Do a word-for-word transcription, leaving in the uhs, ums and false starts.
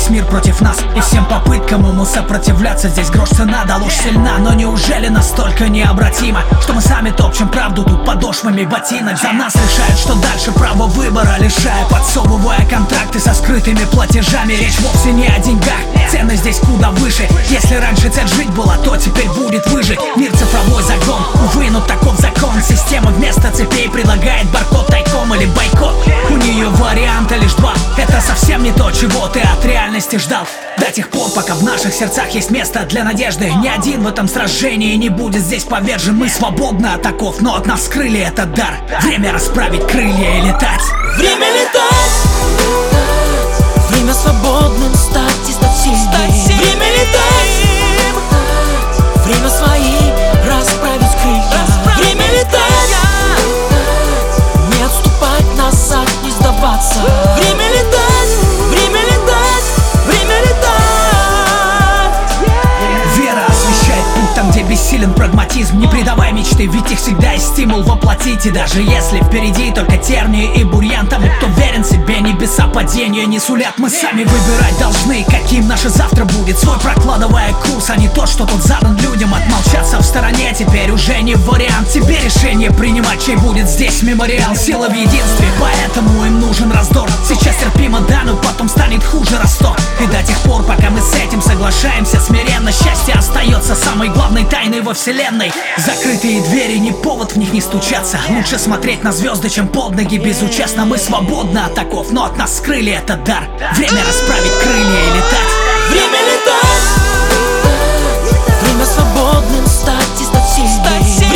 весь мир против нас, и всем попыткам ему сопротивляться. Здесь грош цена, да ложь сильна, но неужели настолько необратимо, что мы сами топчем правду тут подошвами ботинок? За нас решают, что дальше, право выбора лишая, подсовывая контракты со скрытыми платежами. Речь вовсе не о деньгах, цены здесь куда выше. Если раньше цель жить была, то теперь будет выжить. Мир цифровой загон, увы, но таков закон. Система вместо цепей предлагает баркод тайком или бойкот. У нее варианта лишь два, это совсем не то, чего ты от реальности ждал. До тех пор, пока в наших сердцах есть место для надежды, ни один в этом сражении не будет здесь повержен. Мы свободны от оков, но от нас скрыли этот дар. Время расправить крылья и летать. Время летать, время свободным стать и стать сильнее. Время летать, время свои расправить крылья. Время летать, не отступать назад, не сдаваться. Время летать, время летать, время летать. Вера освещает путь там, где бессилен прагматизм. Не предавай мечты, ведь их всегда есть стимул воплотить. И даже если впереди только тернии и бурьян, тому, кто верен себе, небеса падения не сулят. Мы сами выбирать должны, каким наше завтра будет, свой прокладывая курс, а не тот, что тут задан людям. Отмолчаться в стороне теперь уже не вариант. Тебе решение принимать, чей будет здесь мемориал. Сила в единстве, поэтому им нужен раздор. Сейчас терпимо, да, но потом станет хуже растор. И до тех пор, пока мы с этим соглашаемся смиренно, счастье остается самой главной тайной во вселенной. Закрытые двери, не повод в них не стучаться. Лучше смотреть на звезды, чем под ноги безучастно. Мы свободны от оков, но от нас скрыли этот дар. Время расправить крылья и летать. Время летать, время свободным стать и стать сильнее.